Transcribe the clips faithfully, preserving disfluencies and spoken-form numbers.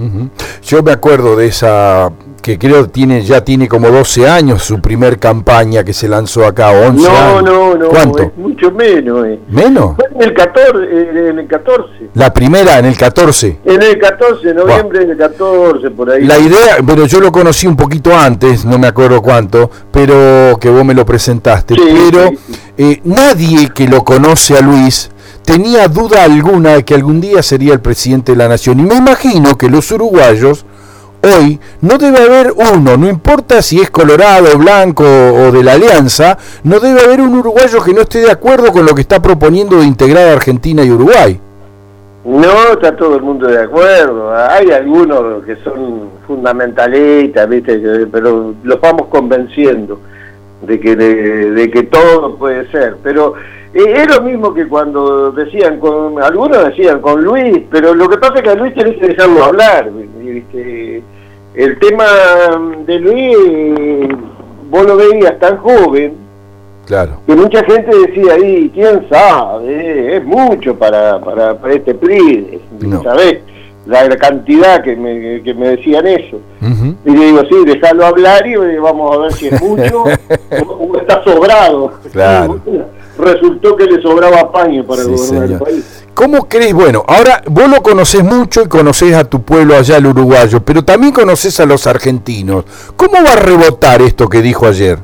Uh-huh. Yo me acuerdo de esa, que creo tiene ya tiene como doce años su primer campaña que se lanzó acá, once no, años. No, no, ¿Cuánto? Es mucho menos. Eh. ¿Menos? Fue en el catorce, en el catorce. La primera, en el catorce. En el catorce, noviembre wow. del catorce, por ahí. La idea, pero yo lo conocí un poquito antes, no me acuerdo cuánto, pero que vos me lo presentaste, sí, pero sí, sí. Eh, nadie que lo conoce a Luis tenía duda alguna de que algún día sería el presidente de la nación. Y me imagino que los uruguayos hoy no debe haber uno, no importa si es colorado, blanco o de la Alianza, no debe haber un uruguayo que no esté de acuerdo con lo que está proponiendo de integrar a Argentina y Uruguay. No, está todo el mundo de acuerdo. Hay algunos que son fundamentalistas, ¿viste? Pero los vamos convenciendo de que de, de que todo puede ser. Pero es lo mismo que cuando decían, con algunos decían con Luis, pero lo que pasa es que a Luis tenés que dejarlo hablar, ¿viste? El tema de Luis, vos lo veías tan joven, claro, que mucha gente decía ahí, quién sabe, es mucho para, para, para este P R I, no. ¿Sabés? La, la cantidad que me, que me decían eso. Uh-huh. Y le digo, sí, déjalo hablar y vamos a ver si es mucho o, o está sobrado. Claro. Resultó que le sobraba paño para sí, gobernar señor. el país. ¿Cómo crees? Bueno, ahora vos lo conocés mucho y conocés a tu pueblo allá, el uruguayo, pero también conocés a los argentinos. ¿Cómo va a rebotar esto que dijo ayer?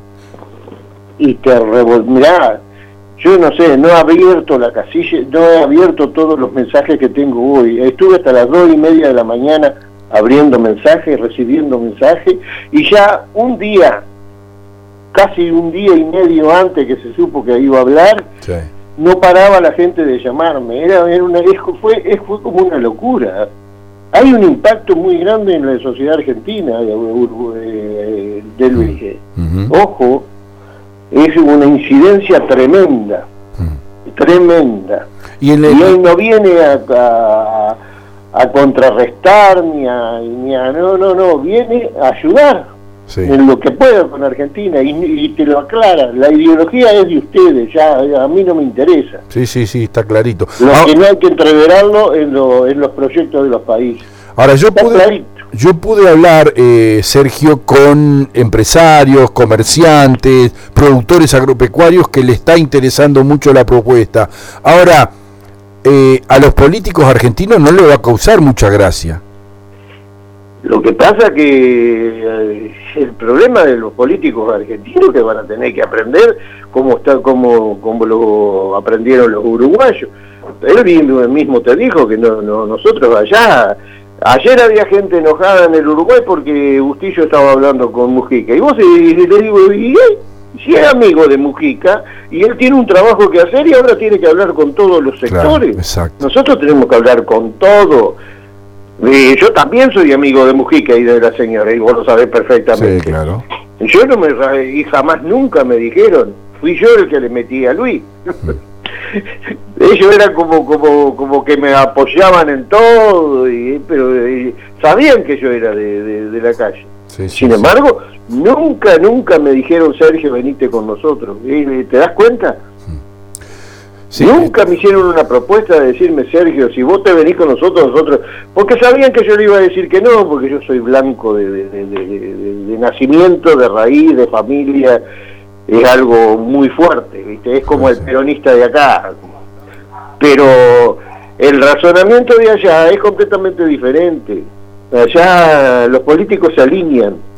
Y que rebot... mirá, yo no sé, no he abierto la casilla, no he abierto todos los mensajes que tengo hoy. Estuve hasta las dos y media de la mañana abriendo mensajes, recibiendo mensajes, y ya un día, casi un día y medio antes que se supo que iba a hablar, sí. no paraba la gente de llamarme. Era, era una, fue, fue como una locura. Hay un impacto muy grande en la sociedad argentina de, de, de Luis. Uh-huh. Ojo, es una incidencia tremenda, uh-huh. tremenda. Y, el, y él no viene a, a, a contrarrestar ni a, ni a... No, no, no, viene a ayudar. Sí. En lo que pueda con Argentina, y, y te lo aclara, la ideología es de ustedes, ya a mí no me interesa. Sí, sí, sí, está clarito. Lo ah, que no hay que entreverarlo en, lo, en los proyectos de los países. Ahora, yo pude, yo pude hablar, eh, Sergio, con empresarios, comerciantes, productores agropecuarios que le está interesando mucho la propuesta. Ahora, eh, a los políticos argentinos no le va a causar mucha gracia. Lo que pasa que eh, el problema de los políticos argentinos que van a tener que aprender cómo está, cómo, cómo lo aprendieron los uruguayos. Él mismo te dijo que no, no, nosotros allá, ayer había gente enojada en el Uruguay porque Bustillo estaba hablando con Mujica. Y vos y, y le digo, y él, si es amigo de Mujica, y él tiene un trabajo que hacer y ahora tiene que hablar con todos los sectores. Claro, nosotros tenemos que hablar con todo. Eh, yo también soy amigo de Mujica y de la señora, y vos lo sabés perfectamente. Sí, claro. Yo no me, y jamás nunca me dijeron, fui yo el que le metí a Luis. Ellos eran como, como, como que me apoyaban en todo, y, pero y, sabían que yo era de, de, de la calle. Sí, sí, Sin embargo, sí. nunca, nunca me dijeron, Sergio, venite con nosotros. ¿Y, ¿Te das cuenta? Sí. Nunca me hicieron una propuesta de decirme, Sergio, si vos te venís con nosotros, nosotros... Porque sabían que yo le iba a decir que no, porque yo soy blanco de, de, de, de, de, de nacimiento, de raíz, de familia. Es algo muy fuerte, ¿viste? Es como sí, el sí. peronista de acá. Pero el razonamiento de allá es completamente diferente. Allá los políticos se alinean.